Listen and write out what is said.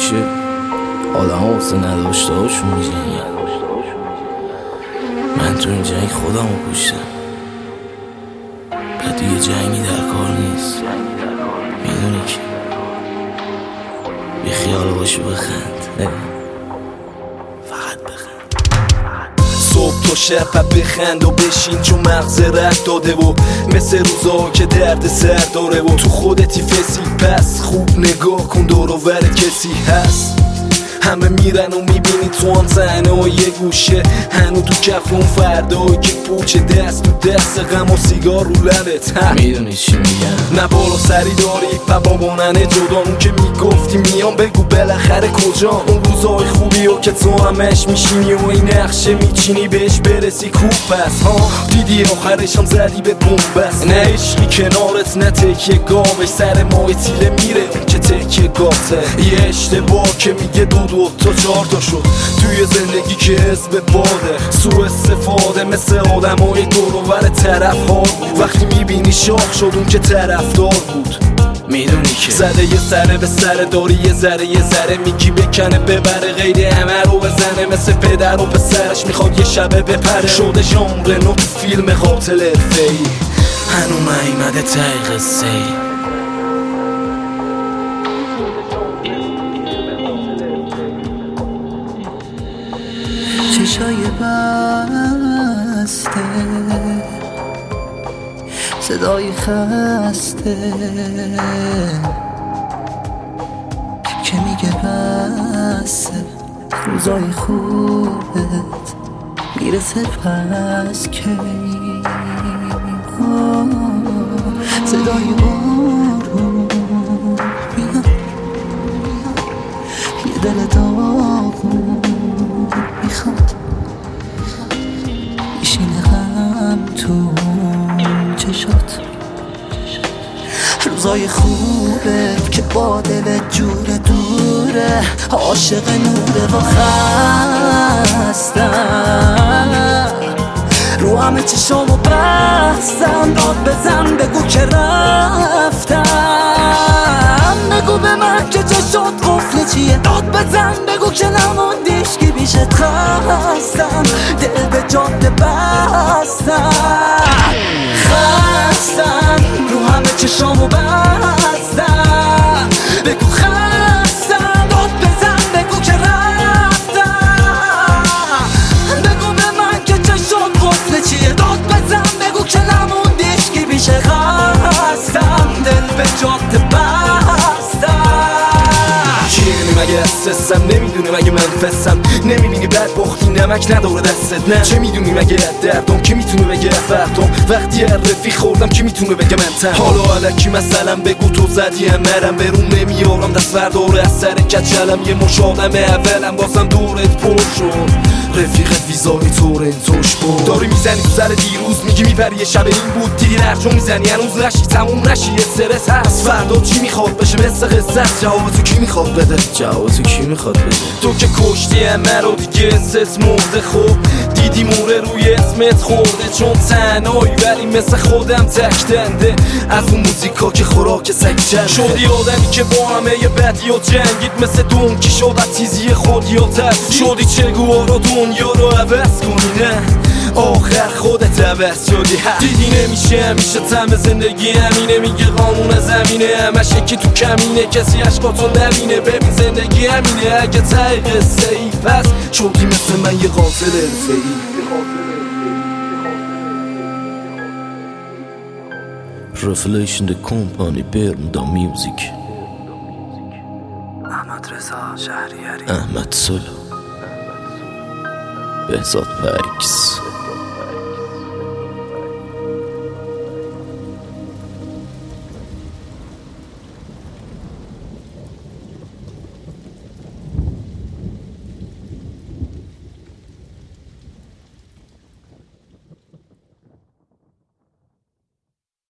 میشه آدم ها واسه نداشته هاشون میجنگن. من تو این جنگ خودم رو کشتم و دیگه جنگی در کار نیست. میدونی که بی خیال باشو بخند، فقط بخند. صبح تا شب بخند و بشین چون مغز رد داده و مثل روزا که درد سر داره و تو خودتی فسی. پس خوب نگاه کن دور و ور کسی هست. همه میرن و میبینی تو هم صحنه و یه گوشه هنو تو کف اون فردایی که پوچه دست تو دست غم و سیگار رو لبت. میدونی چی میگم؟ نه بالا سری داری و بابانن جدا. اون که میگفتی میام بگو بالاخره کجا. اون روزای خوبی و که تو همش میشینی و این نقشه میچینی بهش برسی خوب. پس ها دیدی آخرش هم زدی به بومبست. نه عشقی کنارت نه تکیه گاوش سر ماه تیله میره اون که تکیه گاته. یه اشتباه که میگه دو تا چهار تا شد توی زندگی که حزب باده. سوء استفاده مثل آدمای دور و ور طرف ها بود. وقتی میبینی شاخ شد اون که طرفدار بود. میدونی که زده یه سره به سر داری یه ذره میگی بکنه ببره غیر همه رو بزنه. مثل پدر و پسرش میخواد یه شبه بپره. شده ژانر نو تو فیلم قاتل حرفه‌ای. هنو نیومده ته قصه ای. چشای بسته صدای خسته که میگه بسه روزای خوبت میرسه پس کی. صدای بارون میاد یه دل داغون میخواد میشینه غم تو چشات. روزای خوبه که با دلت جور دوره. عاشق نوره و خستم رو همه چشامو بستم. داد بزن بگو که رفتم. بگو به من که چشات قفل چیه. داد بزن بگو که نموندیش که بیشت خستم. دل به جاده بستم رو همه چشامو بستم. بگو خستم. داد بزن بگو که رفتم. بگو به من که چشات قفل چیه. داد بزن بگو که نموندیش که بیشه خستم. دل به جاده بستم. مگه اسسم نمیدونی مگه من فسم. نمیبینی بدبختی نمک نداره دستت. نه چه میدونی مگه دردم که میتونه بگه فردم. وقتی هر رفیق خوردم که میتونه بگه من تن. حالا علکی مثلا بگو تو زدی مرم برون نمیارم دست برداره از سر کچلم. یه مش آدم اولم بازم دورت پر شد. رفیقت ویزای تورنتوش بود. داری میزنی تو سر دیروز میگی میپری یه شب این بود. دیگه درجو میزنی هنوز نشی تموم نشی. یه استرس هست فردا چی میخواد بشه مثل قصت. جواب تو کی میخواد بده؟ جواب تو کی میخواد بده؟ تو که کشتی همه رو دیگه اسس مرده. خوب دیدی موره روی اسمت خورده. چون تنهایی ولی مثل خودم تکتنده. از اون موزیکا که خوراک سگ چنده. شدی آدمی که با همه یه بدی و جنگید. مثل دونکی شد از تیزی خودی و ترسید. شدی چگوها رو دنیا رو عوض کنی. نه آخر خودت عوض شدی. دیدی نمیشه همیشه تم زندگی همینه. میگه قانون زمینه همشه که تو کمینه. کسی عشقاتو نبینه. ببین زندگی همینه. اگه ته قصه ای پس شدی مثل من یه قاتل حرفه‌ای. Revelation the company Bermuda Music. احمد رضا شهریاری. احمد سلو بهزاد پکس.